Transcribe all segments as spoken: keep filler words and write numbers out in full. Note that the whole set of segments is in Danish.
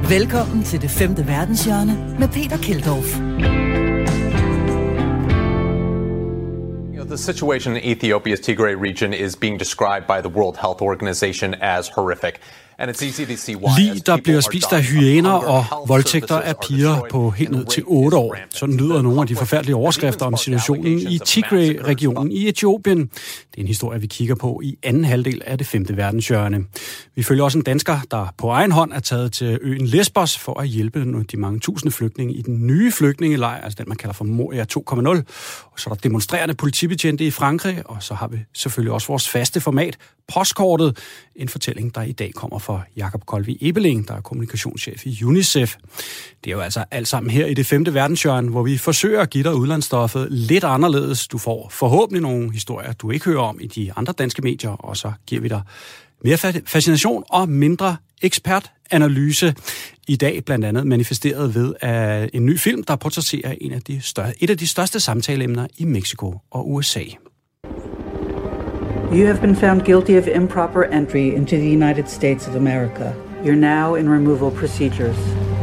Velkommen til Det Femte Verdenshjørne med Peter Keldorf. The situation in Ethiopia's Tigray region is being described by the World Health Organization as horrific. Lig, der bliver spist af hyæner og voldtægter af piger på helt ned til otte år. Sådan lyder nogle af de forfærdelige overskrifter om situationen i Tigray-regionen i Etiopien. Det er en historie, vi kigger på i anden halvdel af Det Femte Verdenshjørne. Vi følger også en dansker, der på egen hånd er taget til øen Lesbos for at hjælpe de mange tusinde flygtninge i den nye flygtningelejr, altså den man kalder for Moria to punkt nul. Og så er der demonstrerende politibetjente i Frankrig, og så har vi selvfølgelig også vores faste format, Postkortet, en fortælling, der i dag kommer fra Jakob Kolvi Ebeling, der er kommunikationschef i UNICEF. Det er jo altså alt sammen her i Det Femte Verdenshjørne, hvor vi forsøger at give dig udlandsstoffet lidt anderledes. Du får forhåbentlig nogle historier, du ikke hører om i de andre danske medier, og så giver vi dig mere fascination og mindre ekspertanalyse. I dag blandt andet manifesteret ved af en ny film, der portrætterer en af de større, et af de største samtaleemner i Mexico og U S A. You have been found guilty of improper entry into the United States of America. You're now in removal procedures.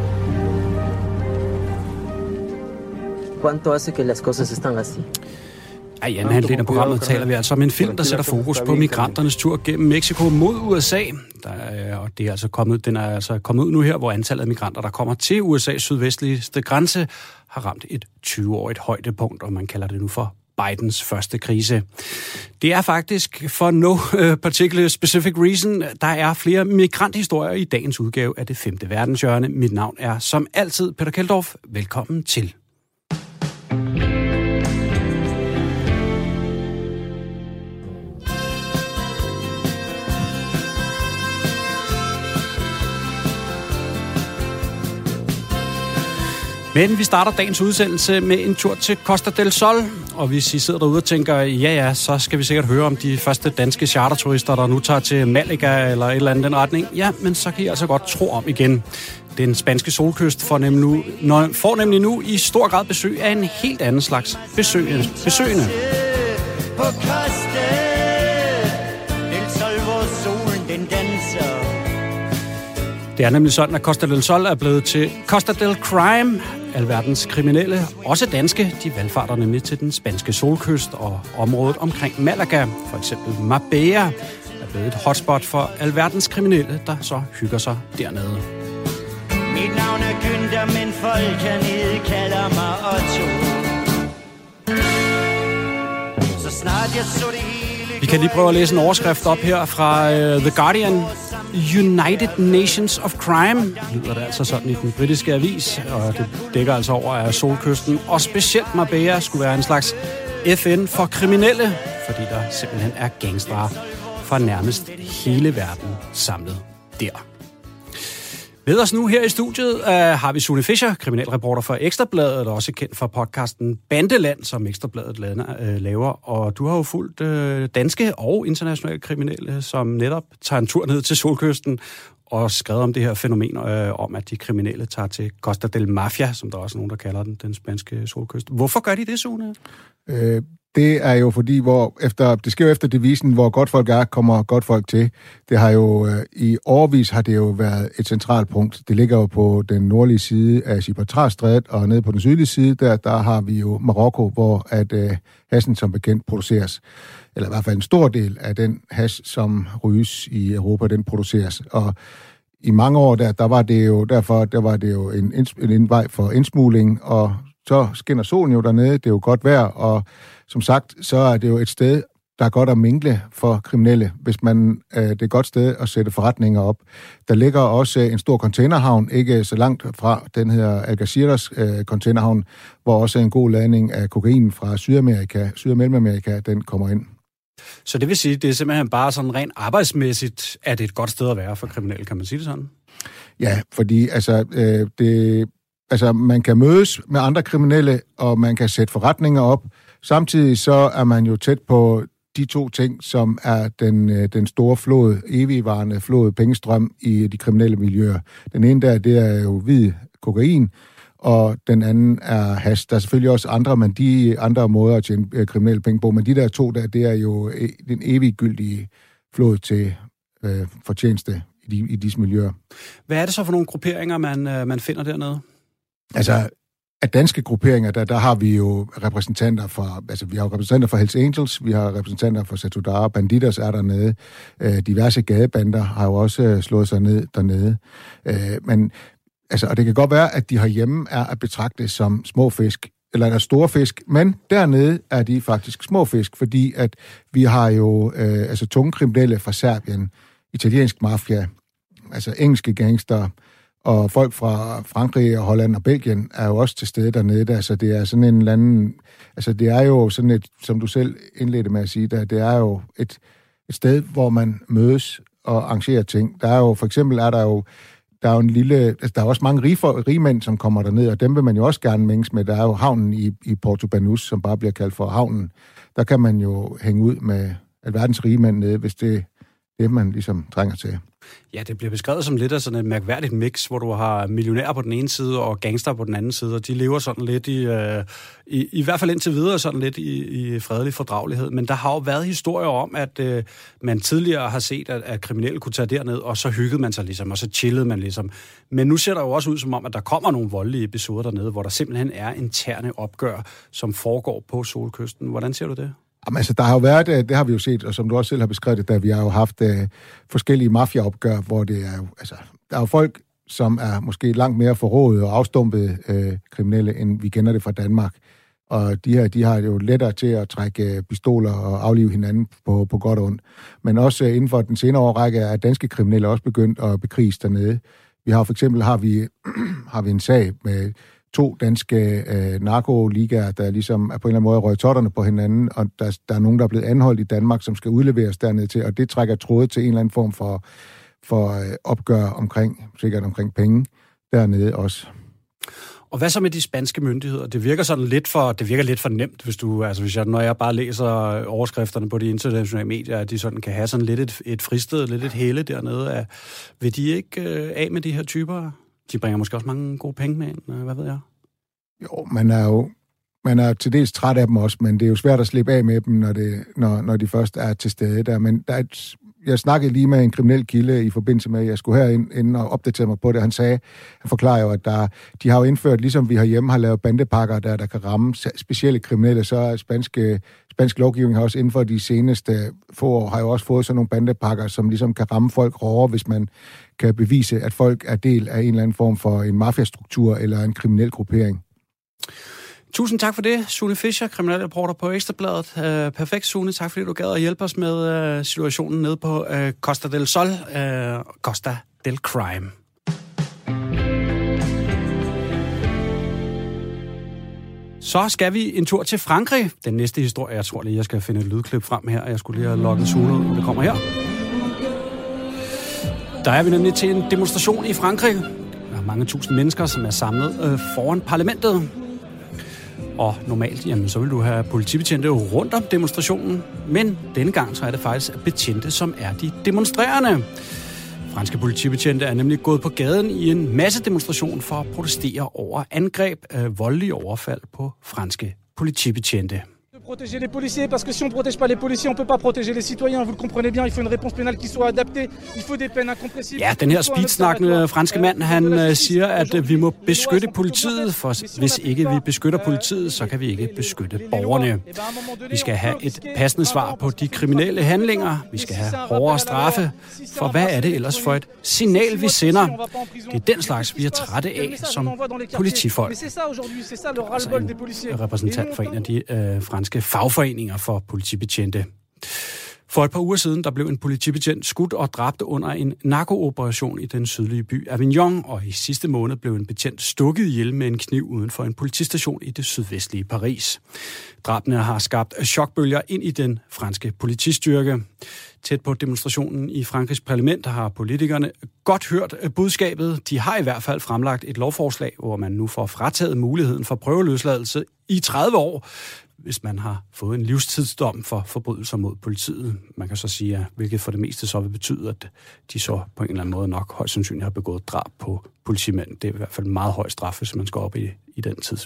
¿Cuánto hace que las cosas están así? Ej, i anden halvdel af programmet taler vi altså om en film, der sætter fokus på migranternes tur gennem Mexico mod U S A. Der er, og det er altså kommet, den er altså kommet ud nu her, hvor antallet af migranter, der kommer til U S A's sydvestligste grænse, har ramt et tyve-årigt højdepunkt, og man kalder det nu for Bidens første krise. Det er faktisk for no particular specific reason. Der er flere migranthistorier i dagens udgave af Det Femte Verdenshjørne. Mit navn er som altid Peter Keldorf. Velkommen til. Men vi starter dagens udsendelse med en tur til Costa del Sol, og hvis I sidder derude og tænker, ja ja, så skal vi sikkert høre om de første danske charterturister, der nu tager til Malaga eller et eller andet den retning. Ja, men så kan I altså godt tro om igen. Den spanske solkyst får nemlig nu, får nemlig nu i stor grad besøg af en helt anden slags besøgende. besøgende. På Costa del Sol, hvor solen den danser. Det er nemlig sådan, at Costa del Sol er blevet til Costa del Crime. Alverdens kriminelle, også danske, de valgfarter nemlig til den spanske solkyst og området omkring Malaga. For eksempel Marbella er blevet et hotspot for alverdens kriminelle, der så hygger sig dernede. Mit navn er Günther, men folk hernede kalder mig Otto. Så snart jeg så det hele... Vi kan lige prøve at læse en overskrift op her fra uh, The Guardian. United Nations of Crime, lyder det altså sådan i den britiske avis, og det dækker altså over af solkysten, og specielt Marbella skulle være en slags F N for kriminelle, fordi der simpelthen er gangstere fra nærmest hele verden samlet der. Med os nu her i studiet uh, har vi Sune Fischer, kriminalreporter for Ekstrabladet, og også kendt fra podcasten Bandeland, som Ekstrabladet laver. Og du har jo fulgt uh, danske og internationale kriminelle, som netop tager en tur ned til solkysten og skrevet om det her fænomen uh, om, at de kriminelle tager til Costa del Mafia, som der også er nogen, der kalder den, den spanske solkyst. Hvorfor gør de det, Sune? Øh... Det er jo fordi, hvor efter, det sker jo efter devisen, hvor godt folk er, kommer godt folk til. Det har jo, øh, i årevis har det jo været et centralt punkt. Det ligger jo på den nordlige side af Gibraltarstrædet, og nede på den sydlige side, der, der har vi jo Marokko, hvor at øh, haschen som bekendt produceres. Eller i hvert fald en stor del af den hash, som ryges i Europa, den produceres. Og i mange år der, der var det jo derfor, der var det jo en, en, en vej for indsmugling, og så skinner solen jo dernede, det er jo godt vejr, og som sagt, så er det jo et sted, der er godt at mingle for kriminelle, hvis man øh, det er et godt sted at sætte forretninger op. Der ligger også en stor containerhavn, ikke så langt fra, den her Algeciras øh, containerhavn, hvor også en god ladning af kokain fra Sydamerika, Syd- og Mellemamerika, den kommer ind. Så det vil sige, det er simpelthen bare sådan rent arbejdsmæssigt, at det er et godt sted at være for kriminelle, kan man sige det sådan? Ja, fordi altså, øh, det, altså man kan mødes med andre kriminelle, og man kan sætte forretninger op. Samtidig så er man jo tæt på de to ting, som er den, den store flod, evigvarende flod, pengestrøm i de kriminelle miljøer. Den ene der, det er jo hvid kokain, og den anden er hash. Der er selvfølgelig også andre, men de andre måder at tjene kriminelle penge på, men de der to der, det er jo den eviggyldige flod til øh, fortjeneste i i, i disse miljøer. Hvad er det så for nogle grupperinger, man, man finder dernede? Altså, af danske grupperinger, der, der har vi jo repræsentanter for, altså vi har repræsentanter for Hells Angels, vi har repræsentanter for Satudarah, Bandidos er dernede, øh, diverse gadebander har jo også øh, slået sig ned dernede. Øh, men, altså, og det kan godt være, at de herhjemme er at betragte som små fisk, eller er der store fisk, men dernede er de faktisk små fisk, fordi at vi har jo øh, altså tunge kriminelle fra Serbien, italiensk mafia, altså engelske gangster, og folk fra Frankrig og Holland og Belgien er jo også til stede dernede. Altså det er sådan en eller anden, altså det er jo sådan et, som du selv indledte med at sige, der, det er jo et, et sted, hvor man mødes og arrangerer ting. Der er jo, for eksempel er der jo, der er jo en lille, altså der er også mange rige, rige mænd, som kommer derned, og dem vil man jo også gerne mænges med. Der er jo havnen i, i Porto Banús, som bare bliver kaldt for havnen. Der kan man jo hænge ud med alverdens rige mænd nede, hvis det er det, man ligesom trænger til. Ja, det bliver beskrevet som lidt af sådan et mærkværdigt mix, hvor du har millionærer på den ene side og gangster på den anden side, og de lever sådan lidt i, øh, i, i hvert fald indtil videre, sådan lidt i, i fredelig fordragelighed. Men der har jo været historier om, at øh, man tidligere har set, at, at kriminelle kunne tage derned, og så hyggede man sig ligesom, og så chillede man ligesom. Men nu ser der jo også ud som om, at der kommer nogle voldelige episoder dernede, hvor der simpelthen er interne opgør, som foregår på Solkysten. Hvordan ser du det? Jamen, altså, der har jo været, det har vi jo set, og som du også selv har beskrevet det, da vi har jo haft uh, forskellige mafiaopgør, hvor det er jo, altså, der er jo folk, som er måske langt mere forrådet og afstumpede uh, kriminelle, end vi kender det fra Danmark. Og de her, de har jo lettere til at trække uh, pistoler og aflive hinanden på, på godt og ondt. Men også uh, inden for den senere årrække er danske kriminelle også begyndt at bekriges dernede. Vi har for eksempel har vi, har vi en sag med to danske øh, narkoligaer, der ligesom er på en eller anden måde røget totterne på hinanden, og der, der er nogen, der er blevet anholdt i Danmark, som skal udleveres dernede til, og det trækker tråde til en eller anden form for, for øh, opgør omkring, sikkert omkring penge dernede også. Og hvad så med de spanske myndigheder? Det virker sådan lidt for, det virker lidt for nemt, hvis du, altså hvis jeg, når jeg bare læser overskrifterne på de internationale medier, at de sådan kan have sådan lidt et, et fristed, lidt et hele dernede. Af, vil de ikke øh, af med de her typer? De bringer måske også mange gode penge med ind, hvad ved jeg? Jo, man er jo man er til dels træt af dem også, men det er jo svært at slippe af med dem, når, det, når, når de først er til stede der. Men der er et, jeg snakkede lige med en kriminel kilde i forbindelse med, at jeg skulle herind ind og opdatere mig på det. Han sagde, han forklarer jo, at der, de har jo indført, ligesom vi herhjemme har lavet bandepakker, der, der kan ramme specielle kriminelle, så er spanske, spansk lovgivning har også inden for de seneste få år, har jo også fået sådan nogle bandepakker, som ligesom kan ramme folk hårdere, hvis man kan bevise, at folk er del af en eller anden form for en mafiastruktur eller en kriminel gruppering. Tusind tak for det, Sune Fischer, kriminalreporter på Ekstrabladet. Uh, perfekt, Sune. Tak fordi du gad at hjælpe os med uh, situationen nede på uh, Costa del Sol, uh, Costa del Crime. Så skal vi en tur til Frankrig. Den næste historie, jeg tror lige, jeg skal finde et lydklip frem her. Jeg skulle lige have logget Sune ud, det kommer her. Der er vi nemlig til en demonstration i Frankrig. Der er mange tusind mennesker, som er samlet øh, foran parlamentet. Og normalt, jamen, så vil du have politibetjente rundt om demonstrationen. Men denne gang, så er det faktisk betjente, som er de demonstrerende. Franske politibetjente er nemlig gået på gaden i en masse demonstration for at protestere over angreb af voldelige overfald på franske politibetjente. Protéger les policiers, parce que si on ne protège pas les policiers, on ne peut pas protéger les citoyens. Vous le comprenez bien, il faut une réponse pénale qui soit adaptée. Il faut des peines incompressibles. Ja, den her speedsnakkende franske mand, han siger, at vi må beskytte politiet, for hvis ikke vi beskytter politiet, så kan vi ikke beskytte borgerne. Vi skal have et passende svar på de kriminelle handlinger. Vi skal have hårdere straffe. For hvad er det ellers for et signal, vi sender? Det er den slags, vi er trætte af som politifolk. Altså en repræsentant for en af de øh, franske fagforeninger for politibetjente. For et par uger siden, der blev en politibetjent skudt og dræbt under en narkooperation i den sydlige by Avignon, og i sidste måned blev en betjent stukket ihjel med en kniv uden for en politistation i det sydvestlige Paris. Drabene har skabt chokbølger ind i den franske politistyrke. Tæt på demonstrationen i Frankrigs parlament har politikerne godt hørt budskabet. De har i hvert fald fremlagt et lovforslag, hvor man nu får frataget muligheden for prøveløsladelse i tredive år, hvis man har fået en livstidsdom for forbrydelser mod politiet. Man kan så sige, at hvilket for det meste så vil betyde, at de så på en eller anden måde nok højst sandsynligt har begået drab på politimænd. Det er i hvert fald en meget høj straf, hvis man skal op i, i den tid.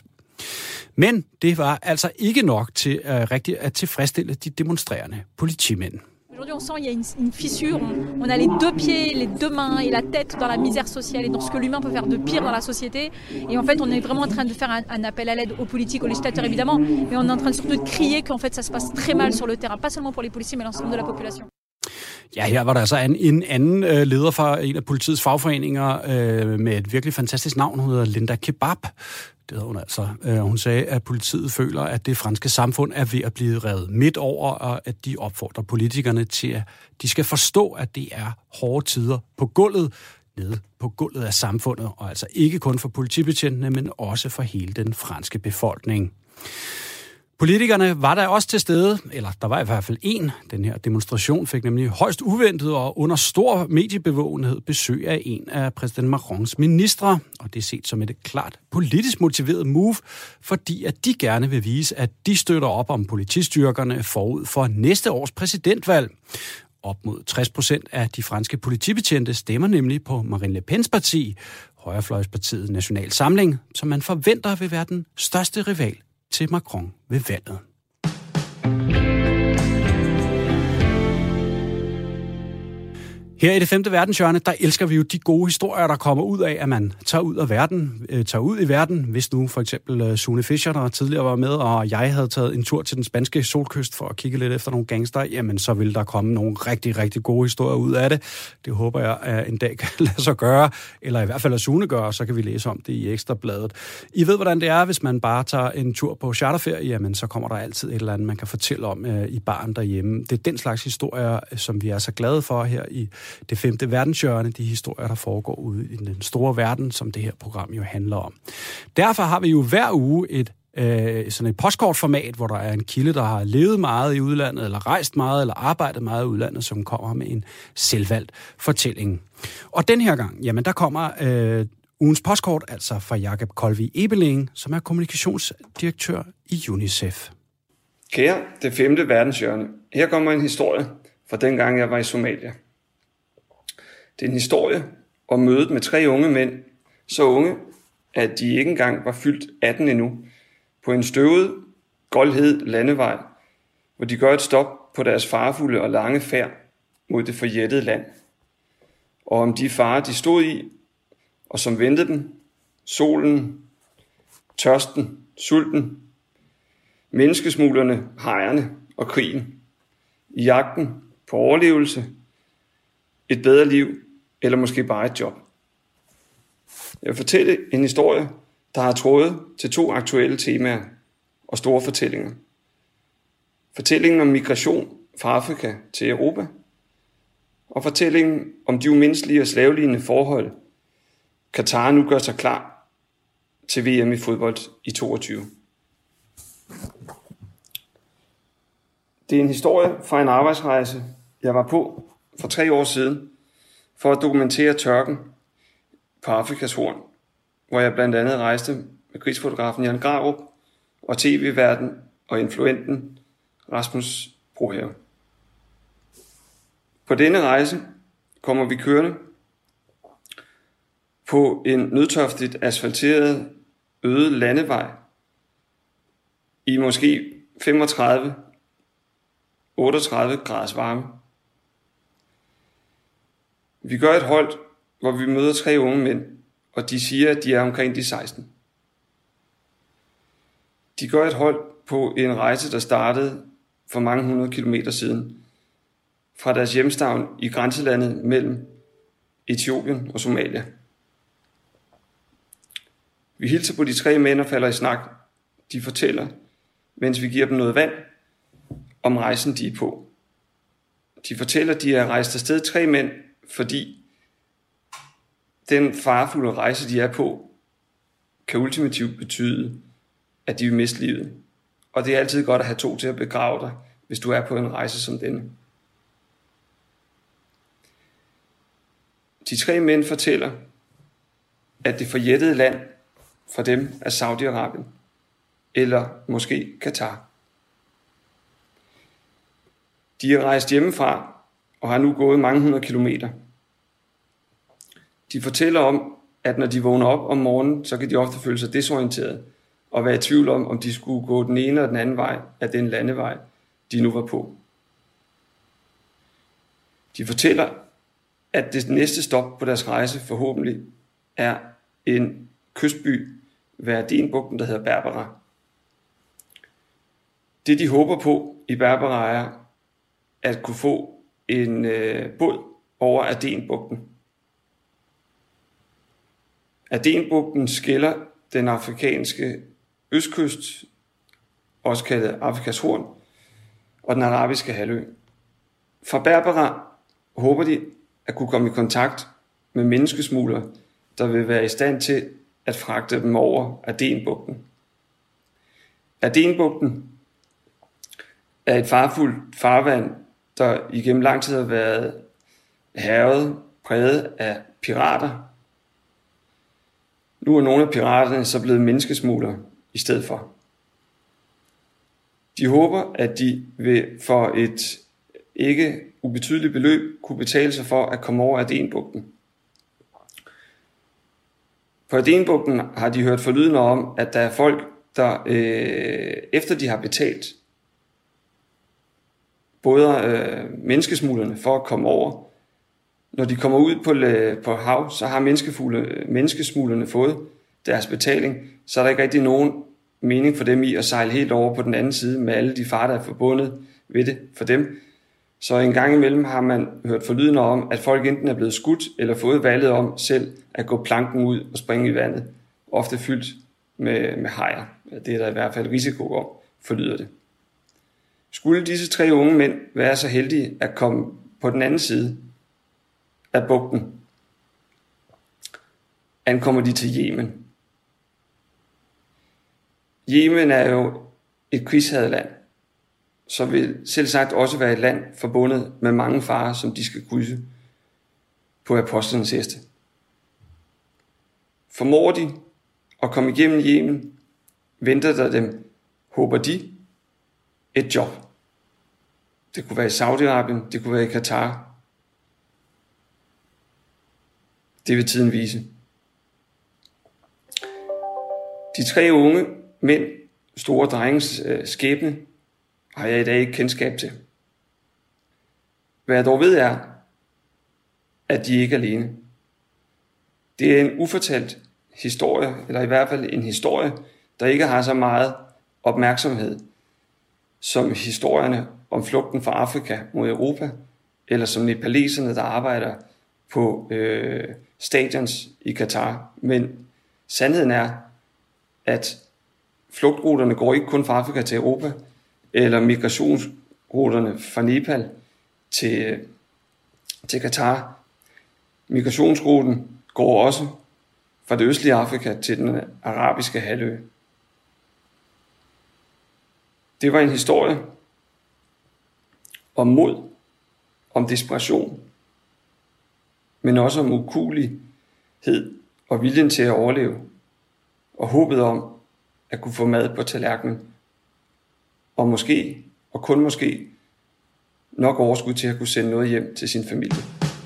Men det var altså ikke nok til uh, rigtigt at tilfredsstille de demonstrerende politimænd. Aujourd'hui, on sent qu'il y a une, une fissure. On, on a les deux pieds, les deux mains et la tête dans la misère sociale et dans ce que l'humain peut faire de pire dans la société. Et en fait, on est vraiment en train de faire un, un appel à l'aide aux politiques, aux législateurs évidemment, mais on est en train surtout de crier qu'en fait, ça se passe très mal sur le terrain, pas seulement pour les policiers, mais l'ensemble de la population. Ja, her var der altså en, en anden øh, leder fra en af politiets fagforeninger øh, med et virkelig fantastisk navn. Hun hedder Linda Kebab. Det hedder hun altså. Øh, hun sagde, at politiet føler, at det franske samfund er ved at blive revet midt over, og at de opfordrer politikerne til, at de skal forstå, at det er hårde tider på gulvet, nede på gulvet af samfundet, og altså ikke kun for politibetjentene, men også for hele den franske befolkning. Politikerne var der også til stede, eller der var i hvert fald en. Den her demonstration fik nemlig højst uventet og under stor mediebevågenhed besøg af en af præsident Macrons ministre, og det er set som et klart politisk motiveret move, fordi at de gerne vil vise, at de støtter op om politistyrkerne forud for næste års præsidentvalg. Op mod tres procent af de franske politibetjente stemmer nemlig på Marine Le Pens parti, højrefløjspartiet National Samling, som man forventer vil være den største rival til Macron ved valget. Her i det femte verdenshjørne, der elsker vi jo de gode historier, der kommer ud af, at man tager ud af verden, øh, tager ud i verden. Hvis nu for eksempel uh, Sune Fischer, der tidligere var med, og jeg havde taget en tur til den spanske solkyst for at kigge lidt efter nogle gangster, jamen så vil der komme nogle rigtig, rigtig gode historier ud af det. Det håber jeg, at en dag kan lade sig gøre, eller i hvert fald at Sune gøre, så kan vi læse om det i Ekstrabladet. I ved, hvordan det er, hvis man bare tager en tur på charterferie, jamen så kommer der altid et eller andet, man kan fortælle om uh, i baren derhjemme. Det er den slags historier, som vi er så glade for her i det femte verdenshjørne, de historier, der foregår ude i den store verden, som det her program jo handler om. Derfor har vi jo hver uge et øh, sådan et postkortformat, hvor der er en kilde, der har levet meget i udlandet, eller rejst meget, eller arbejdet meget i udlandet, som kommer med en selvvalgt fortælling. Og den her gang, jamen der kommer øh, ugens postkort, altså fra Jakob Kolvi Ebeling, som er kommunikationsdirektør i UNICEF. Kære det femte verdenshjørne, her kommer en historie fra dengang jeg var i Somalia. Det er en historie om mødet med tre unge mænd, så unge, at de ikke engang var fyldt atten endnu, på en støvet, goldhed landevej, hvor de gør et stop på deres farefulde og lange færd mod det forjættede land. Og om de farer, de stod i, og som ventede dem, solen, tørsten, sulten, menneskesmuglerne, hejerne og krigen, i jagten på overlevelse, et bedre liv, eller måske bare et job. Jeg vil fortælle en historie, der har trådet til to aktuelle temaer og store fortællinger. Fortællingen om migration fra Afrika til Europa, og fortællingen om de umenneskelige og slavelignende forhold, Katar nu gør sig klar til V M i fodbold i toogtyve. Det er en historie fra en arbejdsrejse, jeg var på for tre år siden, for at dokumentere tørken på Afrikas Horn, hvor jeg blandt andet rejste med krigsfotografen Jan Grarup og tv-værten og influenten Rasmus Brohave. På denne rejse kommer vi kørende på en nødtørftigt asfalteret øde landevej i måske femogtredive til otteogtredive graders varme. Vi gør et hold, hvor vi møder tre unge mænd, og de siger, at de er omkring de seksten. De gør et hold på en rejse, der startede for mange hundrede kilometer siden, fra deres hjemstavn i grænselandet mellem Etiopien og Somalia. Vi hilser på de tre mænd og falder i snak. De fortæller, mens vi giver dem noget vand, om rejsen de er på. De fortæller, at de er rejst afsted tre mænd, fordi den farefulde rejse, de er på, kan ultimativt betyde, at de vil miste livet. Og det er altid godt at have to til at begrave dig, hvis du er på en rejse som denne. De tre mænd fortæller, at det forjættede land for dem er Saudi-Arabien, eller måske Katar. De er rejst hjemmefra og har nu gået mange hundrede kilometer. De fortæller om, at når de vågner op om morgenen, så kan de ofte føle sig desorienteret og være i tvivl om, om de skulle gå den ene eller den anden vej af den landevej, de nu var på. De fortæller, at det næste stop på deres rejse forhåbentlig er en kystby ved Adenbugten, der hedder Berbera. Det de håber på i Berbera er at kunne få en øh, båd over Adenbugten. Adenbugten skiller den afrikanske østkyst, også kaldet Afrikas Horn, og den arabiske halvø. Fra Berbera håber de at kunne komme i kontakt med menneskesmuglere, der vil være i stand til at fragte dem over Adenbugten. Adenbugten er et farfuldt farvand, der igennem lang tid har været hærget, præget af pirater. Nu er nogle af piraterne så blevet menneskesmuglere i stedet for. De håber, at de vil for et ikke ubetydeligt beløb kunne betale sig for at komme over Adenbugten. På Adenbugten har de hørt forlydende om, at der er folk, der øh, efter de har betalt både øh, menneskesmuglerne for at komme over, når de kommer ud på, på hav, så har menneskesmuglerne fået deres betaling, så er der ikke rigtig nogen mening for dem i at sejle helt over på den anden side med alle de farer, der er forbundet ved det for dem. Så en gang imellem har man hørt forlydende om, at folk enten er blevet skudt eller fået valget om selv at gå planken ud og springe i vandet, ofte fyldt med, med hajer. Det er der i hvert fald risiko om, forlyder det. Skulle disse tre unge mænd være så heldige at komme på den anden side af bugten, ankommer de til Yemen. Yemen er jo et krigshavet land, så vil selv sagt også være et land forbundet med mange farer, som de skal krydse på apostlenes heste. Formår de at komme igennem Yemen, venter der dem, håber de, et job. Det kunne være i Saudi-Arabien, det kunne være i Katar. Det vil tiden vise. De tre unge mænd, store drengens øh, skæbne, har jeg i dag ikke kendskab til. Hvad jeg dog ved er, at de ikke er alene. Det er en ufortalt historie, eller i hvert fald en historie, der ikke har så meget opmærksomhed, som historierne om flugten fra Afrika mod Europa, eller som nepaleserne, der arbejder på øh, stadions i Katar. Men sandheden er, at flugtruterne går ikke kun fra Afrika til Europa, eller migrationsruterne fra Nepal til, til Katar. Migrationsruten går også fra det østlige Afrika til den arabiske halvø. Det var en historie om mod, om desperation, men også om ukuelighed og viljen til at overleve, og håbet om at kunne få mad på tallerkenen, og måske, og kun måske, nok overskud til at kunne sende noget hjem til sin familie.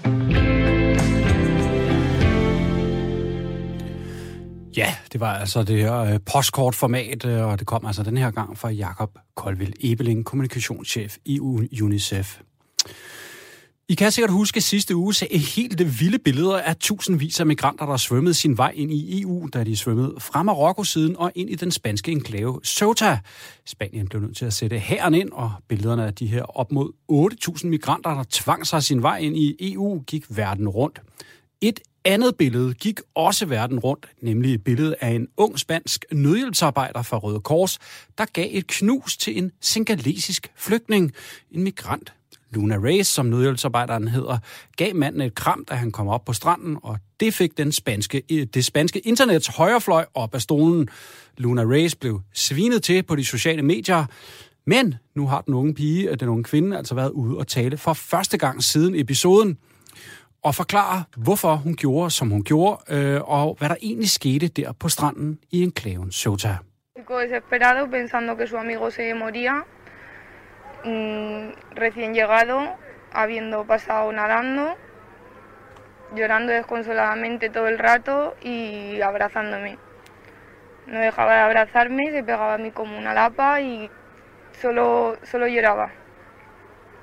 Ja, det var altså det her øh, postkortformat, øh, og det kom altså den her gang fra Jakob Koldvild Ebeling, kommunikationschef i UNICEF. I kan sikkert huske sidste uge så helt vilde billeder af tusindvis af migranter, der svømmede sin vej ind i E U, da de svømmede fra Marokko-siden og ind i den spanske enklave Ceuta. Spanien blev nødt til at sætte hæren ind, og billederne af de her op mod otte tusind migranter, der tvang sig sin vej ind i E U, gik verden rundt. Et andet billede gik også verden rundt, nemlig et billede af en ung spansk nødhjælpsarbejder fra Røde Kors, der gav et knus til en sengalesisk flygtning, en migrant. Luna Reyes, som nødhjælpsarbejderen hedder, gav manden et kram, da han kom op på stranden, og det fik den spanske, det spanske internets højrefløj op af stolen. Luna Reyes blev svinet til på de sociale medier, men nu har den unge pige, den unge kvinde, altså været ude og tale for første gang siden episoden, og forklare, hvorfor hun gjorde, som hun gjorde, øh, og hvad der egentlig skete der på stranden i enklaven Ceuta. Desesperado, pensando que su amigo se moría, mm, recién llegado, habiendo pasado nadando, llorando desconsoladamente todo el rato y abrazándome. No dejaba de abrazarme, se pegaba a mí como una lapa y solo, solo lloraba.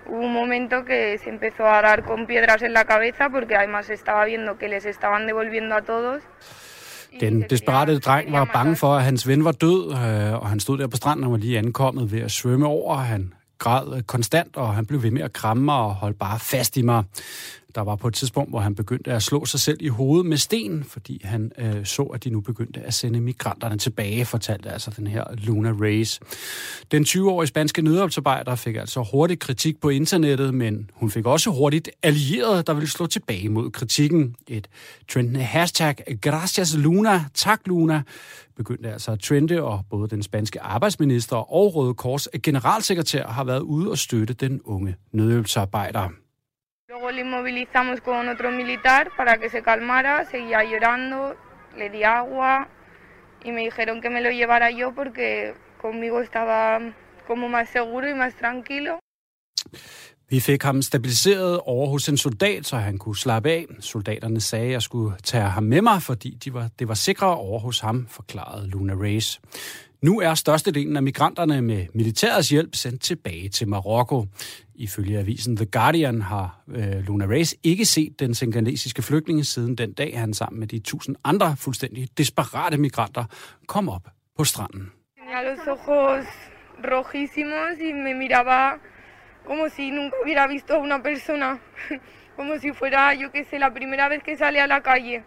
Hubo un momento que se empezó a dar con piedras en la cabeza, porque además estaba viendo que les estaban devolviendo a todos. Den desperate dreng var bange for, at hans ven var død, og han stod der på stranden og var lige ankommet ved at svømme over. Han græd konstant, og han blev ved med at kramme mig og holde bare fast i mig. Der var på et tidspunkt, hvor han begyndte at slå sig selv i hovedet med sten, fordi han øh, så, at de nu begyndte at sende migranterne tilbage, fortalte altså den her Luna Reyes. Den tyve-årige spanske nødhjælpsarbejder fik altså hurtigt kritik på internettet, men hun fik også hurtigt allierede, der ville slå tilbage mod kritikken. Et trendende hashtag, Gracias Luna, tak Luna, begyndte altså at trende, og både den spanske arbejdsminister og Røde Kors generalsekretær har været ude og støtte den unge nødhjælpsarbejder. Luego le inmovilizamos con otro militar para que se calmara, seguía llorando, le di agua y me dijeron que me lo llevara yo porque conmigo estaba como más seguro y más tranquilo. Vi fik ham stabiliseret over hos en soldat, så han kunne slappe af. Soldaterne sagde, at jeg skulle tage ham med mig, fordi de var, det var sikrere over hos ham, forklarede Luna Reyes. Nu er størstedelen af migranterne med militærets hjælp sendt tilbage til Marokko. Ifølge avisen The Guardian har øh, Luna Reyes ikke set den senegalesiske flygtninge siden den dag, han sammen med de tusind andre fuldstændig desperate migranter kom op på stranden. Tenía los ojos rojísimos y me miraba como si nunca hubiera visto a una persona, como si fuera, yo que sé, la primera vez que sale a la calle.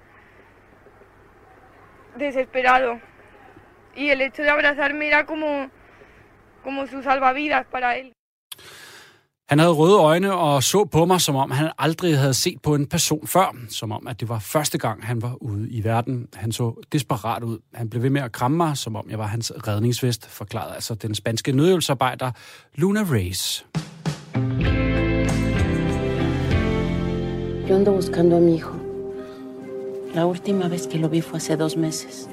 Desesperado. Y el hecho de abrazarme era como, como su salvavidas para él. Han havde røde øjne og så på mig, som om han aldrig havde set på en person før. Som om, at det var første gang, han var ude i verden. Han så desperat ud. Han blev ved med at kramme mig, som om jeg var hans redningsvest, forklarede altså den spanske nødhjælpsarbejder Luna Reyes. Yo ando buscando a mi hijo. La última vez que lo vi fue hace dos meses.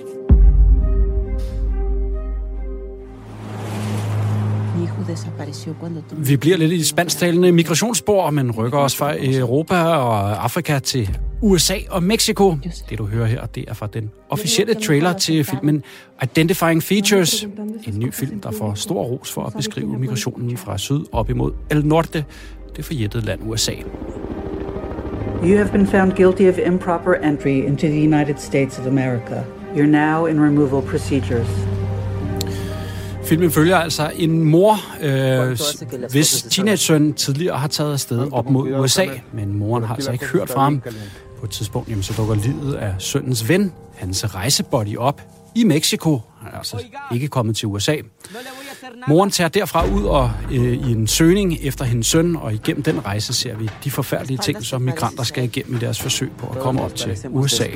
Vi bliver lidt i spansktalende migrationsspor, men rykker os fra Europa og Afrika til U S A og Mexico. Det, du hører her, det er fra den officielle trailer til filmen Identifying Features. En ny film, der får stor ros for at beskrive migrationen fra syd op imod El Norte, det forjættede land U S A. You have been found guilty of improper entry into the United States of America. You're now in removal procedures. Filmen følger altså en mor, øh, hvis teenage-søn tidligere har taget afsted op mod U S A, men moren har altså ikke hørt fra ham. På et tidspunkt jamen, så dukker livet af sønnens ven, hans rejsebuddy, op i Mexico. Han er altså ikke kommet til U S A. Moren tager derfra ud og øh, i en søgning efter hendes søn, og igennem den rejse ser vi de forfærdelige ting, som migranter skal igennem i deres forsøg på at komme op til U S A.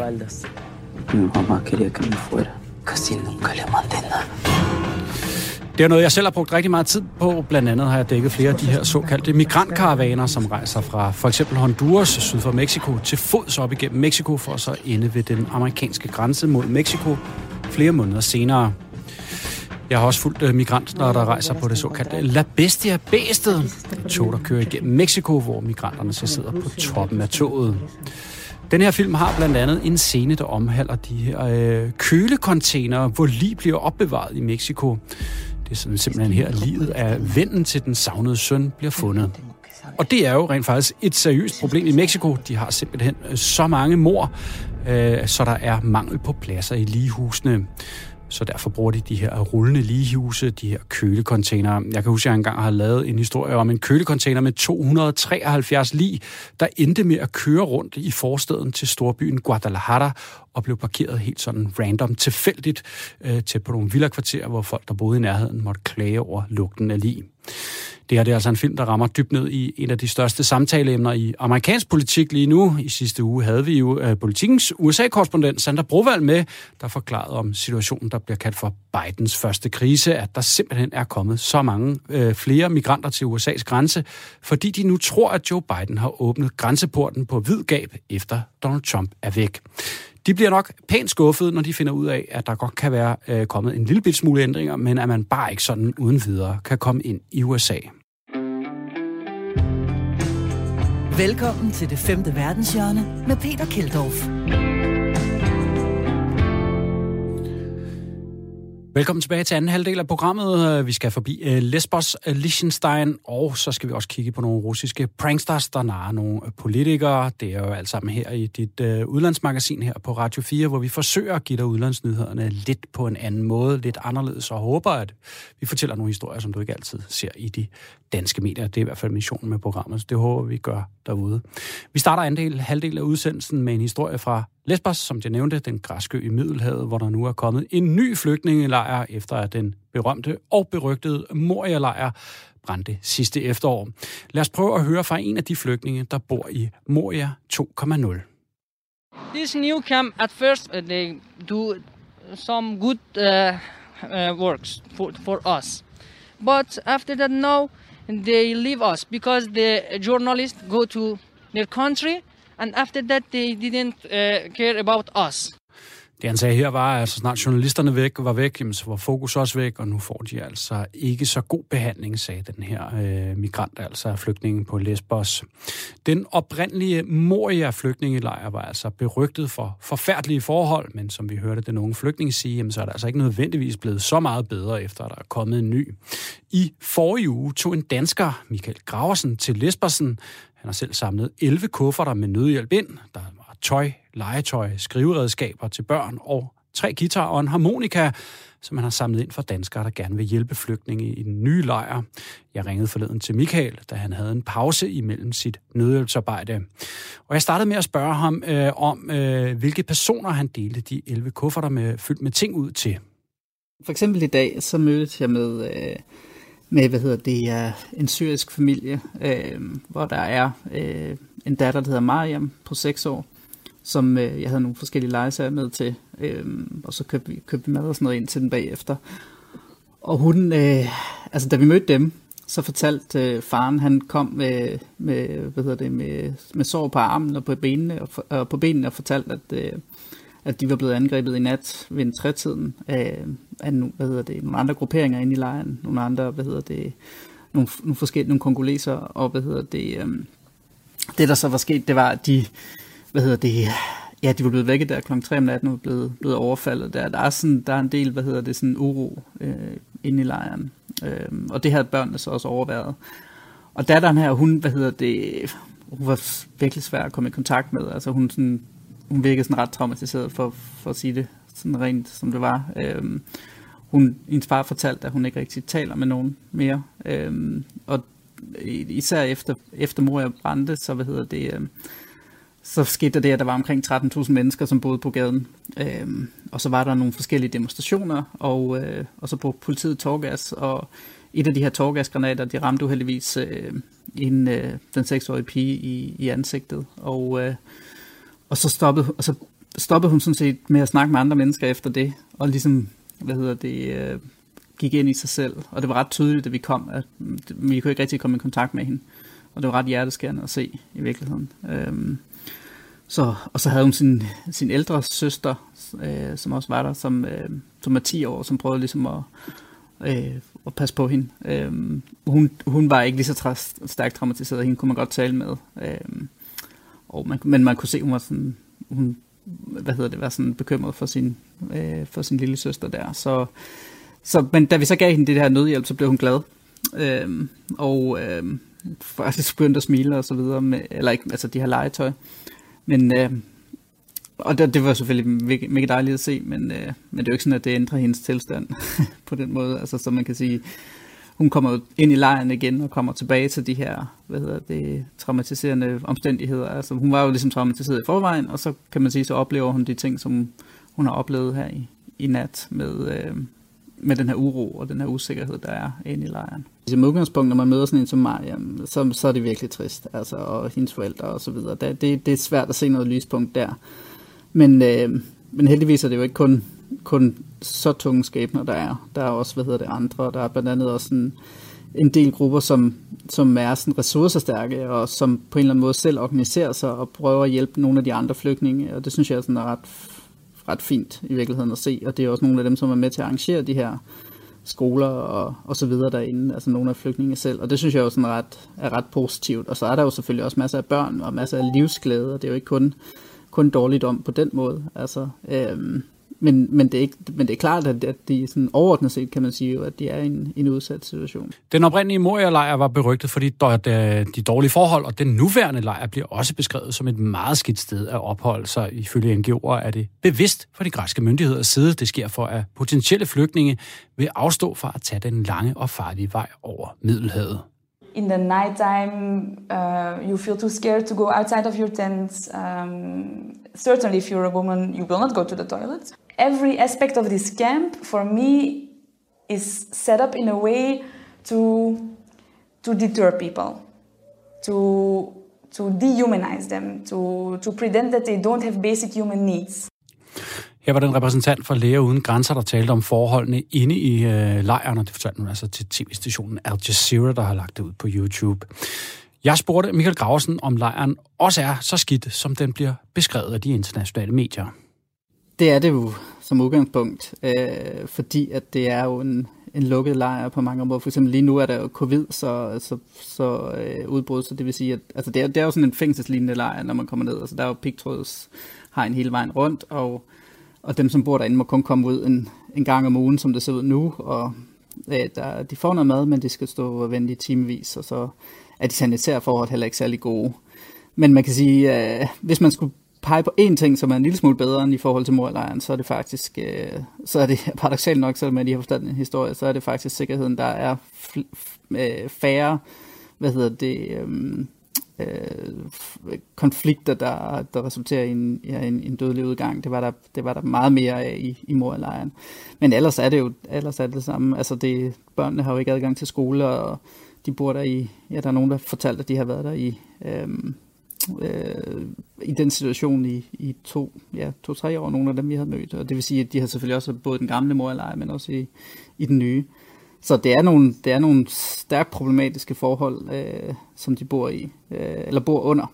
Det er noget, jeg selv har brugt rigtig meget tid på. Blandt andet har jeg dækket flere af de her såkaldte migrantkaravaner, som rejser fra for eksempel Honduras syd for Mexico til fods op igennem Mexico, for så ende ved den amerikanske grænse mod Mexico flere måneder senere. Jeg har også fulgt migranter, der rejser på det såkaldte La Bestia-bæstet. Et tog, der kører igennem Mexico, hvor migranterne så sidder på toppen af toget. Den her film har blandt andet en scene, der omhandler de her øh, kølecontainere, hvor lig bliver opbevaret i Mexico. Det er sådan simpelthen her, livet af vennen til den savnede søn bliver fundet. Og det er jo rent faktisk et seriøst problem i Mexico. De har simpelthen så mange mord, øh, så der er mangel på pladser i ligehusene. Så derfor bruger de de her rullende ligehuse, de her kølecontainere. Jeg kan huske, at jeg engang har lavet en historie om en kølecontainer med to hundrede og treoghalvfjerds lig, der endte med at køre rundt i forstaden til storbyen Guadalajara og blev parkeret helt sådan random, tilfældigt øh, tæt på nogle villakvarterer, hvor folk, der boede i nærheden, måtte klage over lugten af lig. Det her det er altså en film, der rammer dybt ned i en af de største samtaleemner i amerikansk politik lige nu. I sidste uge havde vi jo uh, Politikens U S A-korrespondent Sandra Brovalg med, der forklarede om situationen, der bliver kaldt for Bidens første krise, at der simpelthen er kommet så mange uh, flere migranter til U S A's grænse, fordi de nu tror, at Joe Biden har åbnet grænseporten på vid gab, efter Donald Trump er væk. De bliver nok pænt skuffet, når de finder ud af, at der godt kan være øh, kommet en lille bit smule ændringer, men at man bare ikke sådan uden videre kan komme ind i U S A. Velkommen til det femte verdenshjørne med Peter Keldorf. Velkommen tilbage til anden halvdel af programmet. Vi skal forbi Lesbos, Liechtenstein, og så skal vi også kigge på nogle russiske pranksters, der narrer nogle politikere. Det er jo alt sammen her i dit uh, udlandsmagasin her på Radio fire, hvor vi forsøger at give dig udlandsnyhederne lidt på en anden måde, lidt anderledes, og håber, at vi fortæller nogle historier, som du ikke altid ser i de danske medier. Det er i hvert fald missionen med programmet, så det håber vi gør derude. Vi starter anden del, halvdel af udsendelsen med en historie fra Lesbos, som jeg nævnte, den græske ø i Middelhavet, hvor der nu er kommet en ny flygtningelejr, efter at den berømte og berygtede Moria-lejr brændte sidste efterår. Lad os prøve at høre fra en af de flygtninge, der bor i Moria to punkt nul. This new camp, at first uh, they do some good uh, uh, works for, for us. But after that now, they leave us because the journalists go to their country, and after that they didn't uh, care about us. Det han sagde her var, at så snart journalisterne væk, var væk, jamen, så var fokus også væk, og nu får de altså ikke så god behandling, sagde den her øh, migrant, altså flygtningen på Lesbos. Den oprindelige Moria-flygtningelejr var altså berygtet for forfærdelige forhold, men som vi hørte den unge flygtning sige, jamen, så er der altså ikke nødvendigvis blevet så meget bedre, efter at der er kommet en ny. I forrige uge tog en dansker, Michael Graversen, til Lesbosen. Han har selv samlet elleve kufferter med nødhjælp ind. Der var tøj, legetøj, skriveredskaber til børn og tre guitarer og en harmonika, som han har samlet ind for danskere, der gerne vil hjælpe flygtninge i den nye lejr. Jeg ringede forleden til Michael, da han havde en pause imellem sit nødhjælpsarbejde. Og jeg startede med at spørge ham øh, om, øh, hvilke personer han delte de elleve kufferter med, fyldt med ting ud til. For eksempel i dag, så mødtes jeg med... Øh med, hvad hedder det, uh, en syrisk familie, øh, hvor der er øh, en datter, der hedder Mariam, på seks år, som øh, jeg havde nogle forskellige legesager med til, øh, og så købte vi, købte vi mad og sådan noget ind til den bagefter. Og hun, øh, altså da vi mødte dem, så fortalte øh, faren, han kom med, med, hvad hedder det, med, med sår på armen og på benene, og, for, og på benene og fortalte, at øh, at de var blevet angrebet i nat ved en trætiden af, af hvad hedder det, nogle andre grupperinger inde i lejren, nogle andre, hvad hedder det, nogle, nogle forskellige, nogle kongoleser, og hvad hedder det, um, det der så var sket, det var, at de, hvad hedder det, ja, de var blevet vækket der klokken tre om natten og blevet, blevet overfaldet der. Der er sådan, der er en del, hvad hedder det, sådan uro øh, inde i lejren, øh, og det havde børnene så også overværet. Og datteren her, hun, hvad hedder det, hun var virkelig svær at komme i kontakt med, altså hun sådan, hun virkede sådan ret traumatiseret, for, for at sige det sådan rent, som det var. Øhm, hun, hendes far fortalte, at hun ikke rigtig taler med nogen mere. Øhm, og især efter, efter Moria brændte, så, hvad hedder det, øhm, så skete der det, at der var omkring tretten tusind mennesker, som boede på gaden. Øhm, og så var der nogle forskellige demonstrationer, og, øh, og så brugte politiet tårgas, og et af de her tårgasgranater, de ramte uheldigvis øh, en, øh, den seksårige pige i, i ansigtet. Og øh, Og så stoppede, og så stoppede hun sådan set med at snakke med andre mennesker efter det, og ligesom, hvad hedder det, øh, gik ind i sig selv. Og det var ret tydeligt, da vi kom, at vi kunne ikke rigtig komme i kontakt med hende. Og det var ret hjerteskærende at se i virkeligheden. Øhm, så, og så havde hun sin, sin ældre søster, øh, som også var der, som, øh, som er ti år, som prøvede ligesom at, øh, at passe på hende. Øhm, hun, hun var ikke lige så tra- stærkt traumatiseret, hende kunne man godt tale med. Øhm, Og man, men man kunne se, hun var sådan, hun, hvad hedder det, var sådan bekymret for sin, øh, for sin lille søster der. Så, så, men da vi så gav hende det her nødhjælp, så blev hun glad. Øhm, og øh, faktisk begyndte at smile og så videre, med, eller ikke, altså de her legetøj. Men, øh, og det, det var selvfølgelig mega dejligt at se, men, øh, men det er jo ikke sådan, at det ændrer hendes tilstand på den måde. Altså, så man kan sige, hun kommer ind i lejren igen og kommer tilbage til de her, hvad hedder det, traumatiserende omstændigheder. Altså, hun var jo ligesom traumatiseret i forvejen, og så kan man sige, så oplever hun de ting, som hun har oplevet her i, i nat med, øh, med den her uro og den her usikkerhed, der er inde i lejren. Som udgangspunkt, når man møder sådan en som Mariam, så, så er det virkelig trist, altså, og hendes forældre og så videre. Det, det, det er svært at se noget lyspunkt der. Men, øh, men heldigvis er det jo ikke kun, kun så tunge skæbner, der er. Der er også, hvad hedder det, andre. Der er blandt andet også en, en del grupper, som, som er sådan ressourcestærke, og som på en eller anden måde selv organiserer sig og prøver at hjælpe nogle af de andre flygtninge. Og det synes jeg er sådan ret, ret fint i virkeligheden at se. Og det er også nogle af dem, som er med til at arrangere de her skoler og, og så videre derinde, altså nogle af flygtninge selv. Og det synes jeg jo sådan ret, er ret positivt. Og så er der jo selvfølgelig også masser af børn og masser af livsglæde, og det er jo ikke kun kun dårligt om på den måde. Altså, øhm, men, men, det er ikke, men det er klart, at, at de sådan overordnet set kan man sige, at de er i en, en udsat situation. Den oprindelige Moria-lejr var berygtet for de, de dårlige forhold, og den nuværende lejr bliver også beskrevet som et meget skidt sted at opholde sig. Ifølge N G O'er er det bevidst for de græske myndigheders side. Det sker for, at potentielle flygtninge vil afstå fra at tage den lange og farlige vej over Middelhavet. In the nighttime, uh, you feel too scared to go outside of your tent. Um, certainly, if you're a woman, you will not go to the toilet. Every aspect of this camp, for me, is set up in a way to to deter people, to to dehumanize them, to to pretend that they don't have basic human needs. Her var den repræsentant for Læger Uden Grænser, der talte om forholdene inde i øh, lejren, og det fortalte hun altså til tv-stationen Al Jazeera, der har lagt det ud på YouTube. Jeg spurgte Michael Graversen, om lejren også er så skidt, som den bliver beskrevet af de internationale medier. Det er det jo som udgangspunkt, øh, fordi at det er jo en, en lukket lejr på mange områder. For eksempel lige nu er der jo covid, så, så, så øh, udbrud, så det vil sige, at altså det, er, det er jo sådan en fængselslignende lejr, når man kommer ned. Altså der er jo pigtrådshegn hele vejen rundt, og Og dem, som bor derinde, må kun komme ud en, en gang om ugen, som det ser ud nu. Og øh, der, de får noget mad, men de skal stå og vente i timevis, og så er de sanitære forhold heller ikke særlig gode. Men man kan sige, øh, hvis man skulle pege på én ting, som er en lille smule bedre end i forhold til Moria-lejren, så er det faktisk, øh, så er det paradoksalt nok, selvom de har forstået en historie, så er det faktisk sikkerheden, der er f- f- øh, færre, hvad hedder det, øh, øh, konflikter, der, der resulterer i en, ja, en, en dødelig udgang. Det var der, det var der meget mere af i, i Moria-lejren. Men ellers er det jo ellers er det, det samme. Altså det, børnene har jo ikke adgang til skole, og de bor der i, ja, der er nogen, der fortalte, at de har været der i, øh, øh, i den situation i, i to, ja, to-tre år, nogle af dem, vi har mødt. Og det vil sige, at de har selvfølgelig også både den gamle Moria-lejr, men også i, i den nye. Så det er nogle, det er nogle stærkt problematiske forhold, øh, som de bor i, øh, eller bor under.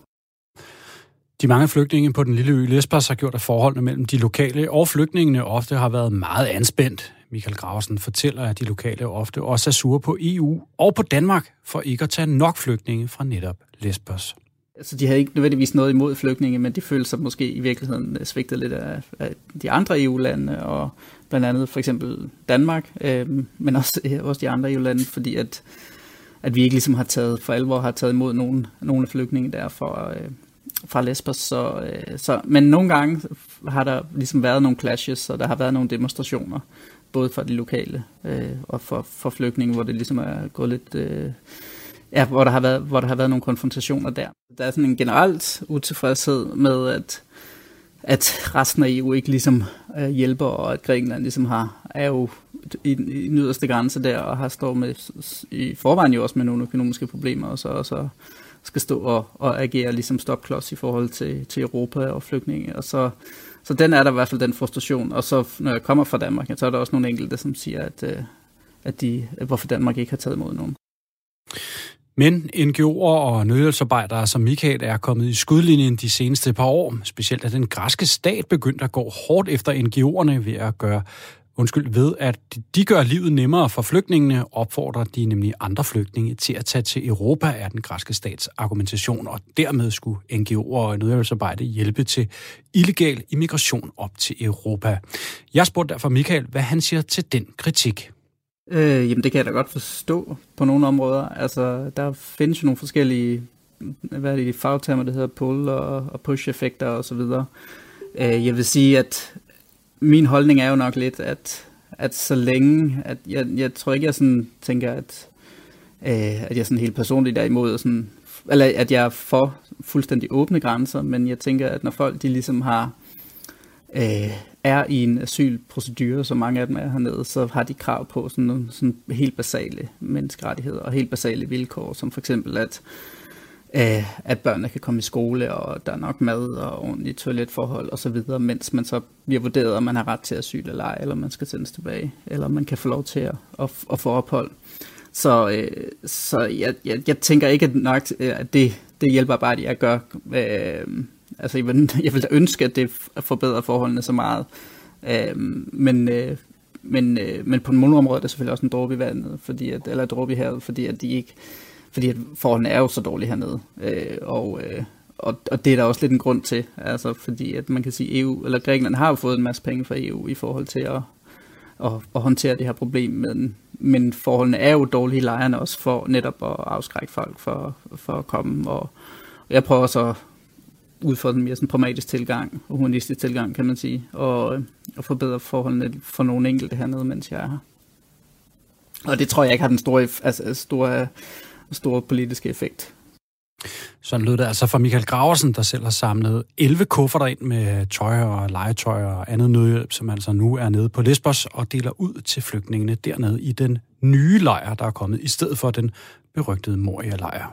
De mange flygtninge på den lille ø Lesbos har gjort, at forholdene mellem de lokale og flygtningene ofte har været meget anspændt. Michael Graversen fortæller, at de lokale ofte også er sure på E U og på Danmark for ikke at tage nok flygtninge fra netop Lesbos. Altså, de havde ikke nødvendigvis noget imod flygtninge, men de følte sig måske i virkeligheden svigtet lidt af, af de andre E U-lande, og blandt andet for eksempel Danmark, øh, men også, også de andre E U-lande, fordi at, at vi ikke ligesom har taget, for alvor har taget imod nogle, nogle af flygtninge der fra, øh, fra Lesbos. Så, øh, så, men nogle gange har der ligesom været nogle clashes, og der har været nogle demonstrationer, både for de lokale øh, og for, for flygtninge, hvor det ligesom er gået lidt... Øh, Ja, hvor der har været, hvor der har været nogle konfrontationer der. Der er sådan en generelt utilfredshed med, at, at resten af E U ikke ligesom øh, hjælper, og at Grækenland ligesom har, er jo i, i den yderste grænse der, og har stået med, i forvejen jo også med nogle økonomiske problemer, og så, og så skal stå og, og agere ligesom stopklods i forhold til, til Europa og flygtninge. Og så, så den er der i hvert fald den frustration. Og så når jeg kommer fra Danmark, så er der også nogle enkelte, som siger, at, at de, hvorfor Danmark ikke har taget imod nogen. Men N G O'er og nødhjælpsarbejdere som Michael er kommet i skudlinjen de seneste par år. Specielt at den græske stat begyndte at gå hårdt efter N G O'erne ved at gøre, undskyld, ved at de gør livet nemmere for flygtningene, opfordrer de nemlig andre flygtninge til at tage til Europa, er den græske stats argumentation, og dermed skulle N G O'er og nødhjælpsarbejde hjælpe til illegal immigration op til Europa. Jeg spurgte derfor Michael, hvad han siger til den kritik. Øh, jamen det kan jeg da godt forstå på nogle områder. Altså der findes jo nogle forskellige, hvad er det, fagtermer, der hedder pull og, og push-effekter og så videre. Øh, jeg vil sige, at min holdning er jo nok lidt, at, at så længe, at jeg, jeg tror ikke, jeg sådan tænker, at, øh, at jeg sådan helt personligt er imod, sådan, eller at jeg er for fuldstændig åbne grænser, men jeg tænker, at når folk de ligesom har øh, er i en asylprocedure, som mange af dem er hernede, så har de krav på sådan nogle sådan helt basale menneskerettigheder og helt basale vilkår, som for eksempel, at, øh, at børnene kan komme i skole, og der er nok mad og ordentlige toiletforhold osv., mens man så bliver vurderet, om man har ret til asyl eller ej, eller man skal sendes tilbage, eller man kan få lov til at, at, at få ophold. Så, øh, så jeg, jeg, jeg tænker ikke nok, at det, det hjælpearbejde, jeg gør... Øh, Altså, jeg vil, jeg vil da ønske, at det forbedrer forholdene så meget. Øhm, men, øh, men, øh, men på nogle områder er det selvfølgelig også en dråbe i vandet, fordi at, eller en dråbe i havet, fordi at de ikke, fordi at forholdene er jo så dårlige hernede. Øh, og, øh, og, og det er der også lidt en grund til, altså fordi at man kan sige, E U, eller Grækenland har jo fået en masse penge fra E U i forhold til at, at, at håndtere det her problem, men, men forholdene er jo dårlige i lejrene også for netop at afskrække folk for, for at komme, og jeg prøver også at udfordre en mere sådan pragmatisk tilgang, og humanistisk tilgang, kan man sige, og, og forbedre forholdene for nogle enkelte hernede, mens jeg er her. Og det tror jeg ikke har den store, altså, store, store politiske effekt. Sådan lød det altså fra Michael Graversen, der selv har samlet elleve kufferter ind med tøj og legetøj og andet nødhjælp, som altså nu er nede på Lesbos og deler ud til flygtningene dernede i den nye lejr, der er kommet i stedet for den berygtede Moria-lejr.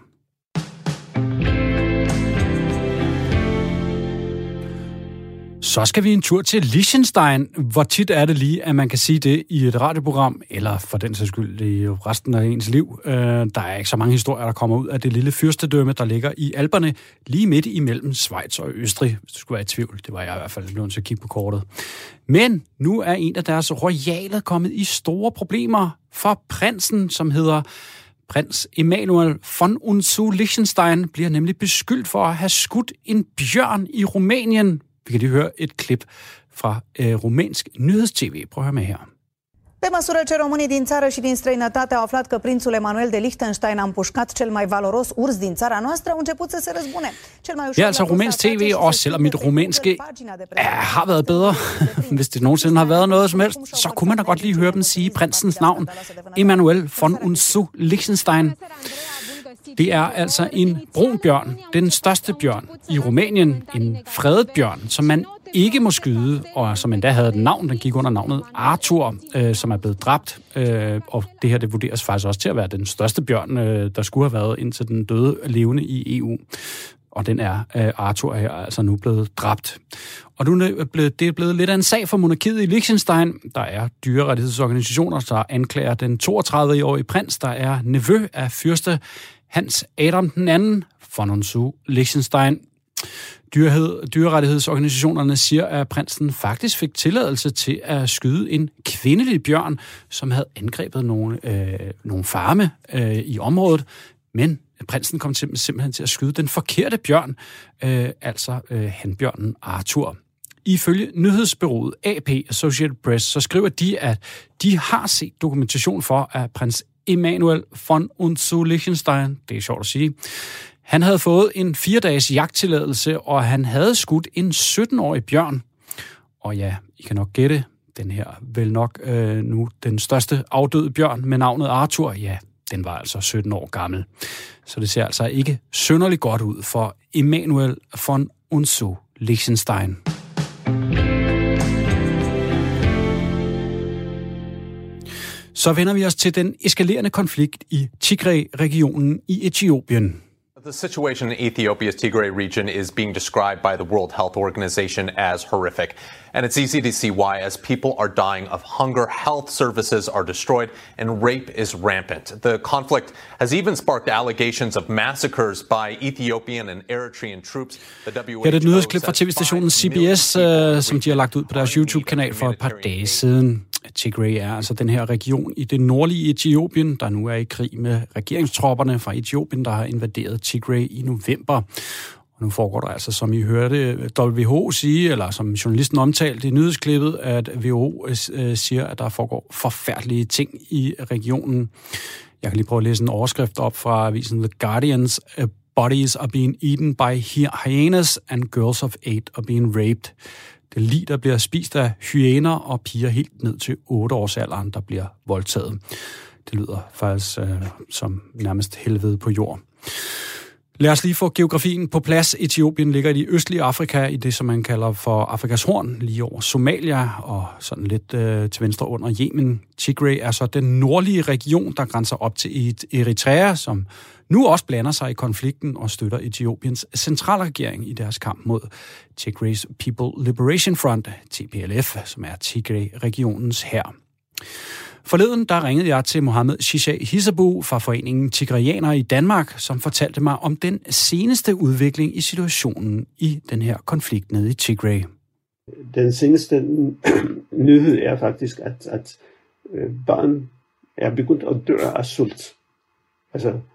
Så skal vi en tur til Liechtenstein. Hvor tit er det lige, at man kan sige det i et radioprogram, eller for den sags skyld i resten af ens liv. Der er ikke så mange historier, der kommer ud af det lille fyrstedømme, der ligger i Alperne, lige midt imellem Schweiz og Østrig, hvis du skulle være i tvivl. Det var jeg i hvert fald nødt til at kigge på kortet. Men nu er en af deres royale kommet i store problemer, for prinsen, som hedder Prins Emanuel von Unzu-Liechtenstein, bliver nemlig beskyldt for at have skudt en bjørn i Rumænien. Vi kan lige høre et klip fra øh, rumænsk nyhedstv. Prøv at høre med her. Pe măsură ce românii din țară și din străinătate au aflat că prințul Emanuel de Liechtenstein a împușcat cel mai valoros urs din țara noastră, au început să se răzbune. Cel mai ușor. Ja, altså rumænsk tv, også selvom mit rumænske er, har været bedre, hvis det nogensinde har været noget som helst, så kunne man da godt lige høre dem sige prinsens navn, Emanuel von Unzu-Liechtenstein. Det er altså en brun bjørn, den største bjørn i Rumænien, en fredet bjørn, som man ikke må skyde, og som endda havde et navn, den gik under navnet Arthur, øh, som er blevet dræbt, øh, og det her det vurderes faktisk også til at være den største bjørn, øh, der skulle have været indtil den døde levende i E U. Og den er øh, Arthur her altså nu blevet dræbt. Og nu er det, det er blevet lidt af en sag for monarkiet i Liechtenstein. Der er dyrerettighedsorganisationer, der anklager den toogtredive-årige prins, der er nevø af fyrste Hans Adam den anden von Unzu-Liechtenstein. Dyrerettighedsorganisationerne siger, at prinsen faktisk fik tilladelse til at skyde en kvindelig bjørn, som havde angrebet nogle, øh, nogle farme øh, i området, men prinsen kom til, simpelthen til at skyde den forkerte bjørn, øh, altså øh, hanbjørnen Arthur. Ifølge nyhedsbureauet A P, Associated Press, så skriver de, at de har set dokumentation for, at prins Emanuel von Unzu-Liechtenstein, det er sjovt at sige, han havde fået en fire-dages jagttilladelse, og han havde skudt en sytten-årig bjørn. Og ja, I kan nok gætte, den her vel nok øh, nu den største afdøde bjørn med navnet Arthur, ja, den var altså sytten år gammel. Så det ser altså ikke synderligt godt ud for Emanuel von Unzu-Liechtenstein. Så vender vi os til den eskalerende konflikt i Tigray-regionen i Etiopien. The situation in Ethiopia's Tigray region is being described by the World Health Organization as horrific. And it's easy to see why, as people are dying of hunger, health services are destroyed, and rape is rampant. The conflict has even sparked allegations of massacres by Ethiopian and Eritrean troops. The W H O Her er et nyhedsklip fra tv-stationen C B S, uh, som de har lagt ud på deres YouTube-kanal for et par dage siden. Tigray er altså den her region i det nordlige Etiopien, der nu er i krig med regeringstropperne fra Etiopien, der har invaderet Tigray i november. Og nu foregår der altså, som I hørte W H O sige, eller som journalisten omtalte i nyhedsklippet, at W H O siger, at der foregår forfærdelige ting i regionen. Jeg kan lige prøve at læse en overskrift op fra avisen The Guardians. Bodies are being eaten by hyenas, and girls of eight are being raped. Det er lig, der bliver spist af hyæner, og piger helt ned til otte års alderen, der bliver voldtaget. Det lyder faktisk øh, som nærmest helvede på jord. Lad os lige få geografien på plads. Etiopien ligger i det østlige Afrika, i det, som man kalder for Afrikas Horn, lige over Somalia og sådan lidt øh, til venstre under Yemen. Tigray er så den nordlige region, der grænser op til Eritrea, som nu også blander sig i konflikten og støtter Etiopiens centralregering i deres kamp mod Tigray's People Liberation Front, T P L F, som er Tigray-regionens hær. Forleden der ringede jeg til Mohammed Shisha Hisabu fra foreningen Tigrayanere i Danmark, som fortalte mig om den seneste udvikling i situationen i den her konflikt nede i Tigray. Den seneste nyhed er faktisk, at, at børn er begyndt at dø af sult. Altså,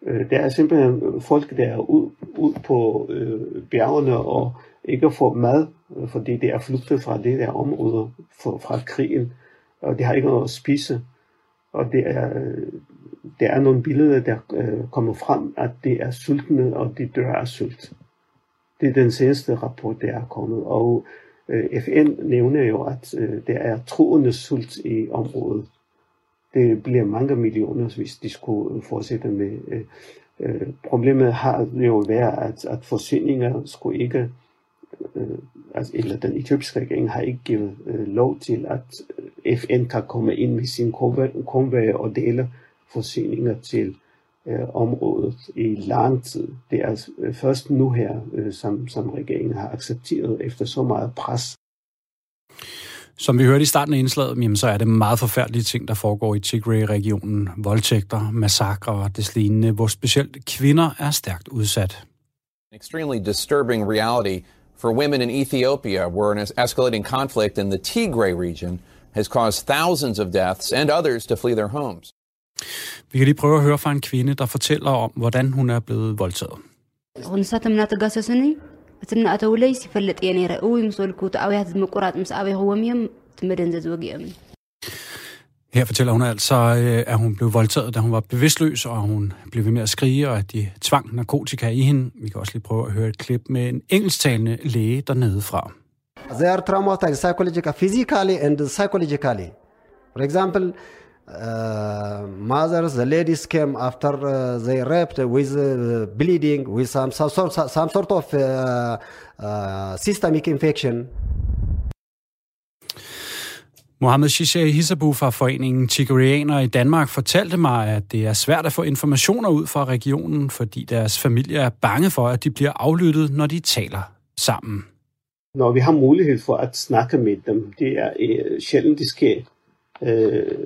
Øh, der er simpelthen folk, der er ud, ud på øh, bjergene og ikke får mad, fordi det er flygtet fra det der område, for, fra krigen, og de har ikke noget at spise. Og det er, der er nogle billeder, der øh, kommer frem, at det er sultne, og de dør af sult. Det er den seneste rapport, der er kommet. Og øh, F N nævner jo, at øh, der er truende sult i området. Det bliver mange millioner, hvis de skulle fortsætte med. Øh, øh, problemet har jo været, at, at forsyninger skulle ikke, øh, altså, eller den etiopiske regering har ikke givet øh, lov til, at F N kan komme ind med sin konvoj og dele forsyninger til øh, området i lang tid. Det er øh, først nu her, øh, som, som regeringen har accepteret efter så meget pres. Som vi hørte i starten af indslaget, jamen, så er det meget forfærdelige ting, der foregår i Tigray-regionen. Voldtægter, massakrer og deslignende, hvor specielt kvinder er stærkt udsat. An extremely disturbing reality for women in Ethiopia, where an escalating conflict in the Tigray region has caused thousands of deaths and others to flee their homes. Vi kan lige prøve at høre fra en kvinde, der fortæller om, hvordan hun er blevet voldtaget. እቲ እናኣተውለይ ሲፈልጥ እየ ነይረ እውይ ምስ በልኩ ተኣውያት ዝምቁራጥ ምስ ኣበይኽዎም እዮም ትመደንዘዝ ወጊኦም Her fortæller hun altså, at hun blev voldtaget, da hun var bevidstløs, og hun blev ved med at skrige, og at de tvang narkotika i hende. Vi kan også lige prøve at høre et klip med en engelsktalende læge dernede fra. They are traumatized psychologically, physically and psychologically. For example, Uh, mothers, the ladies came after uh, they raped with uh, bleeding, with some, some, sort, some sort of uh, uh, systemic infection. Mohammed Shishay Hisabu fra foreningen Tigrayere i Danmark fortalte mig, at det er svært at få informationer ud fra regionen, fordi deres familie er bange for, at de bliver aflyttet, når de taler sammen. Når vi har mulighed for at snakke med dem, det er uh, sjældent det sker. Uh,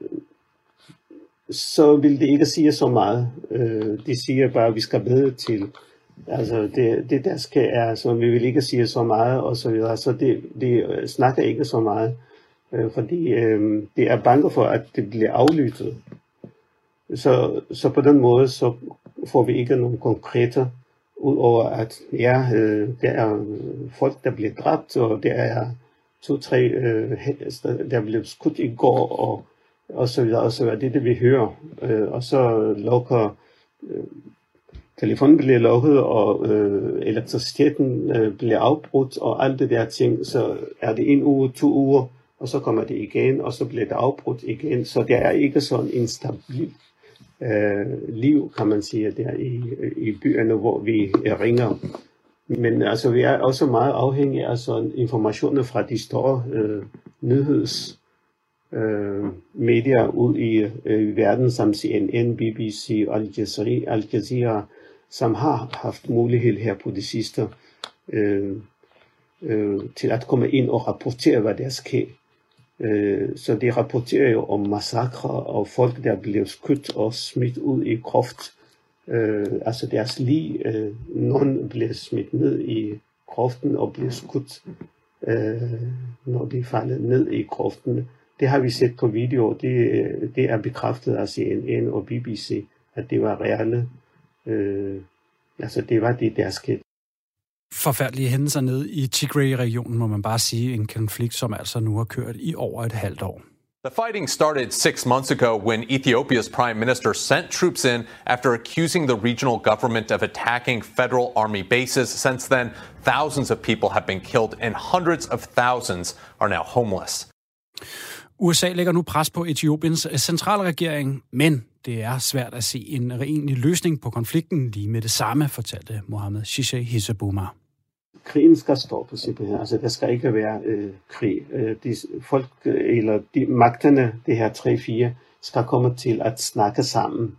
så vil det ikke sige så meget. Uh, de siger bare, at vi skal bede til. Altså det, det der sker er, så vi vil ikke sige så meget og så videre. Så det, de snakker ikke så meget, uh, fordi uh, de er bange for, at det bliver aflyttet. Så, så på den måde, så får vi ikke nogen konkrete, udover at ja, uh, der er folk, der bliver dræbt, og der er to-tre øh, der blev skudt i går, og, og så videre, og så videre. Det er det, vi hører. Øh, og så lukker, øh, telefonen bliver lukket, og øh, elektriciteten øh, bliver afbrudt, og alt det der ting, så er det en uge, to uger, og så kommer det igen, og så bliver det afbrudt igen. Så det er ikke sådan en stabil øh, liv, kan man sige, der i, i byerne, hvor vi ringer. Men altså, vi er også meget afhængige af sådan informationer fra de store øh, nyhedsmedier øh, ud i øh, verden, som C N N, B B C, Al Jazeera, Al Jazeera, som har haft mulighed her på det sidste øh, øh, til at komme ind og rapportere, hvad der sker. Øh, så de rapporterer jo om massakre og folk, der bliver skudt og smidt ud i groft. Øh, altså deres lig, øh, nogen bliver smidt ned i groften og bliver skudt, øh, når de falder ned i groften. Det har vi set på video, det, det er bekræftet af C N N og B B C, at det var reelle, øh, altså det var det, der skete. Forfærdelige hændelser nede i Tigray-regionen, må man bare sige, en konflikt, som altså nu har kørt i over et halvt år. The fighting started six months ago when Ethiopia's prime minister sent troops in after accusing the regional government of attacking federal army bases. Since then, thousands of people have been killed and hundreds of thousands are now homeless. U S A lægger nu pres på Etiopiens centralregering, men det er svært at se en egentlig løsning på konflikten lige med det samme, fortalte Mohammed Shishay Hisabu. Krigen skal stoppe simpelthen. Altså, der skal ikke være øh, krig. Øh, de folk, eller de magterne, det her tre fire, skal komme til at snakke sammen.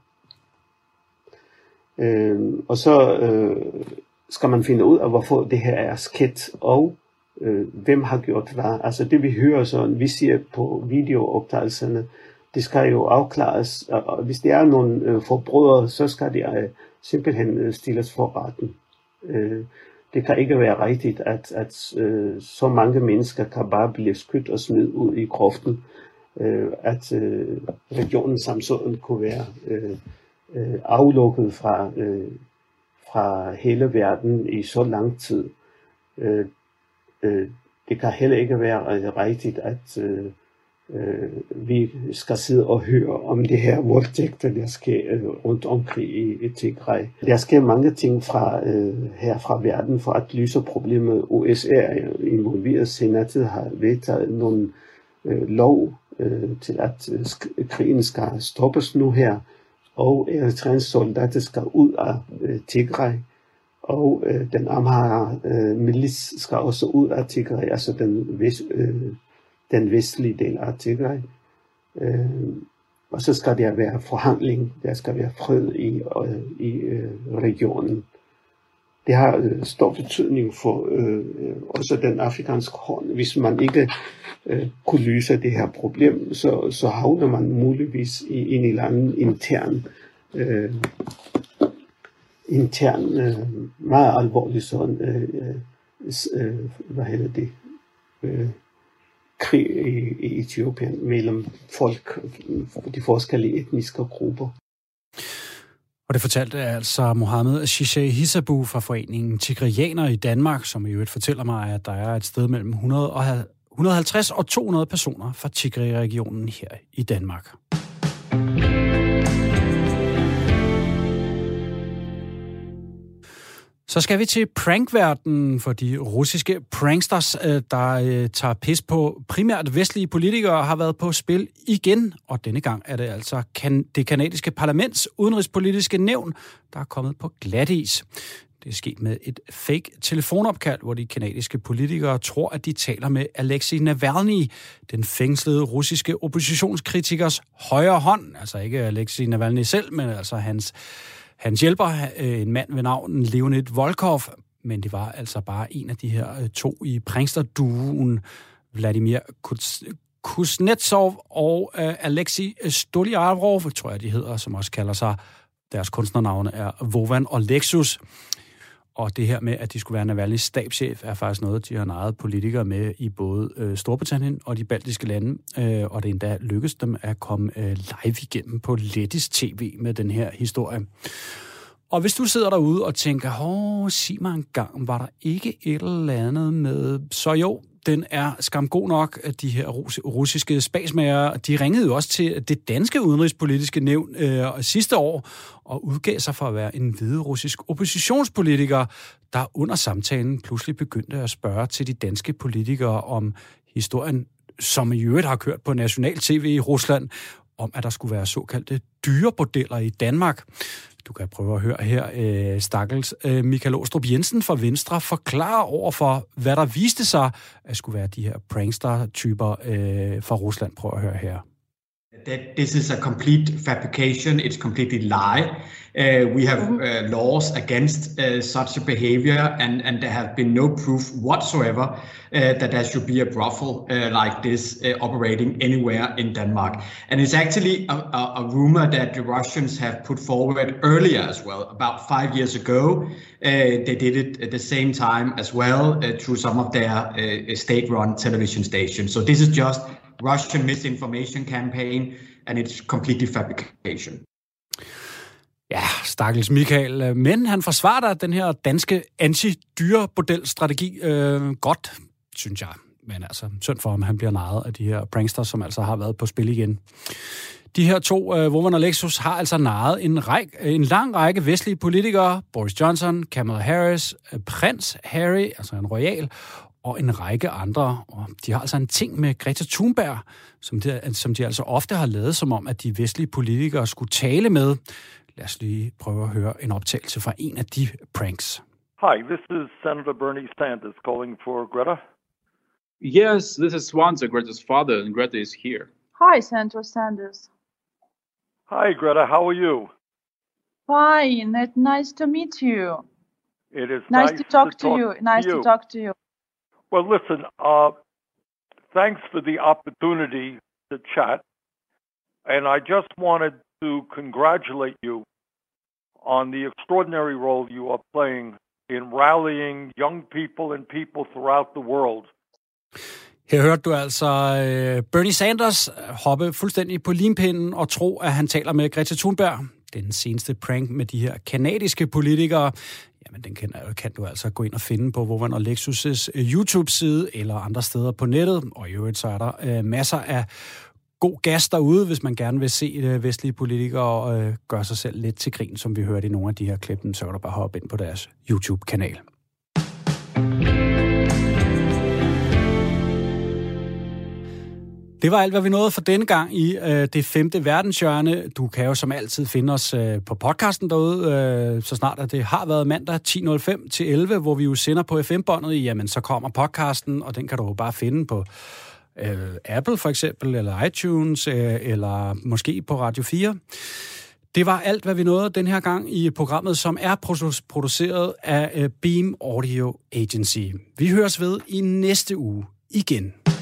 Øh, og så øh, skal man finde ud af, hvorfor det her er sket, og øh, hvem har gjort hvad. Altså, det vi hører sådan, vi siger på videooptagelserne, det skal jo afklares. Og hvis det er nogle øh, forbrydere, så skal de øh, simpelthen øh, stilles for retten. Øh, Det kan ikke være rigtigt, at, at øh, så mange mennesker kan bare blive skudt og smidt ud i groften. Øh, at øh, regionen som sådan kunne være øh, øh, aflukket fra, øh, fra hele verden i så lang tid. Øh, øh, det kan heller ikke være rigtigt, at øh, øh, vi skal sidde og høre om det her voldtægter, der sker øh, rundt omkring i, i Tigray. Der sker mange ting fra, øh, her fra verden for at løse problemet. U S A er involveret. Senatet har vedtaget nogle øh, lov øh, til, at øh, krigen skal stoppes nu her, og eritreanske soldater skal ud af øh, Tigray. Og øh, den Amhara øh, milis skal også ud af Tigray, altså den, vest, øh, den vestlige del af Tigray. Øh, og så skal der være forhandling, der skal være fred i, øh, i øh, regionen. Det har øh, stor betydning for øh, også den afrikanske hånd. Hvis man ikke øh, kunne løse det her problem, så, så havner man muligvis i en eller anden intern øh, intern, øh, meget alvorlig sådan, øh, øh, hvad hedder det, øh, krig i, i Etiopien mellem folk, de forskellige etniske grupper. Og det fortalte altså Mohammed Shishe Hisabu fra foreningen Tigrayanere i Danmark, som i øvrigt fortæller mig, at der er et sted mellem hundrede og halvtreds og to hundrede personer fra Tigray-regionen her i Danmark. Så skal vi til prankverdenen, for de russiske pranksters, der tager pis på primært vestlige politikere, har været på spil igen. Og denne gang er det altså kan det kanadiske parlaments udenrigspolitiske nævn, der er kommet på glatis. Det er sket med et fake telefonopkald, hvor de kanadiske politikere tror, at de taler med Alexei Navalny, den fængslede russiske oppositionskritikers højre hånd. Altså ikke Alexei Navalny selv, men altså hans... Hans hjælper, en mand ved navn Leonid Volkov, men det var altså bare en af de her to i prankster-duoen, Vladimir Kuznetsov og Alexei Stolyarov, tror jeg de hedder, som også kalder sig, deres kunstnernavne er Vovan og Lexus. Og det her med, at de skulle være Navalny's stabschef, er faktisk noget, de har naret politikere med i både øh, Storbritannien og de baltiske lande. Øh, og det endda lykkedes dem at komme øh, live igennem på lettisk tv med den her historie. Og hvis du sidder derude og tænker, åh, sig mig en gang, var der ikke et eller andet med... Så jo, den er skam god nok, at de her russiske spasmager, de ringede jo også til det danske udenrigspolitiske nævn øh, sidste år og udgav sig for at være en hvide russisk oppositionspolitiker, der under samtalen pludselig begyndte at spørge til de danske politikere om historien, som i øvrigt har kørt på national tv i Rusland, om at der skulle være såkaldte dyrebordeller i Danmark. Du kan prøve at høre her, øh, stakkels øh, Michael Åstrup Jensen fra Venstre forklare over for, hvad der viste sig at skulle være de her prankster-typer øh, fra Rusland. Prøv at høre her. That this is a complete fabrication, it's completely lie. Uh, we have uh, laws against uh, such a behavior, and, and there have been no proof whatsoever uh, that there should be a brothel uh, like this uh, operating anywhere in Denmark. And it's actually a, a, a rumor that the Russians have put forward earlier as well. About five years ago, uh, they did it at the same time as well uh, through some of their uh, state-run television stations. So this is just Russian misinformation campaign, and it's completely fabrication. Ja, stakkels Michael. Men han forsvarer den her danske anti-dyrebordel-strategi øh, godt, synes jeg. Men altså, synd for ham, han bliver narret af de her pranksters, som altså har været på spil igen. De her to, øh, Vovan og Lexus, har altså narret en, ræk, en lang række vestlige politikere. Boris Johnson, Kamala Harris, prins Harry, altså en royal, og en række andre. Og de har altså en ting med Greta Thunberg, som de, som de altså ofte har lavet, som om, at de vestlige politikere skulle tale med. Lad os lige prøve at høre en optagelse fra en af de pranks. Hi, this is Senator Bernie Sanders calling for Greta. Yes, this is Swanza, Greta's father, and Greta is here. Hi, Senator Sanders. Hi, Greta. How are you? Fine. It's nice to meet you. It is nice, nice to talk to, to talk you. to Nice you. to talk to you. Well, listen, uh, thanks for the opportunity to chat. And I just wanted to congratulate you on the extraordinary role you are playing in rallying young people and people throughout the world. Her hørte du altså Bernie Sanders hoppe fuldstændig på limpinden og tro, at han taler med Greta Thunberg. den seneste prank med de her kanadiske politikere, jamen den kan, kan du altså gå ind og finde på Vovand og Lexus' YouTube-side eller andre steder på nettet. Og i øvrigt så er der øh, masser af god gas derude, hvis man gerne vil se øh, vestlige politikere øh, gøre sig selv lidt til grin, som vi hørte i nogle af de her klip, så kan du bare hoppe ind på deres YouTube-kanal. Det var alt, hvad vi nåede for denne gang i øh, det femte verdenshjørne. Du kan jo som altid finde os øh, på podcasten derude, øh, så snart at det har været mandag ti nul fem til elleve, hvor vi jo sender på F M-båndet. Jamen, så kommer podcasten, og den kan du jo bare finde på øh, Apple for eksempel, eller iTunes, øh, eller måske på Radio fire. Det var alt, hvad vi nåede den her gang i programmet, som er produceret af Beam Audio Agency. Vi høres ved i næste uge igen.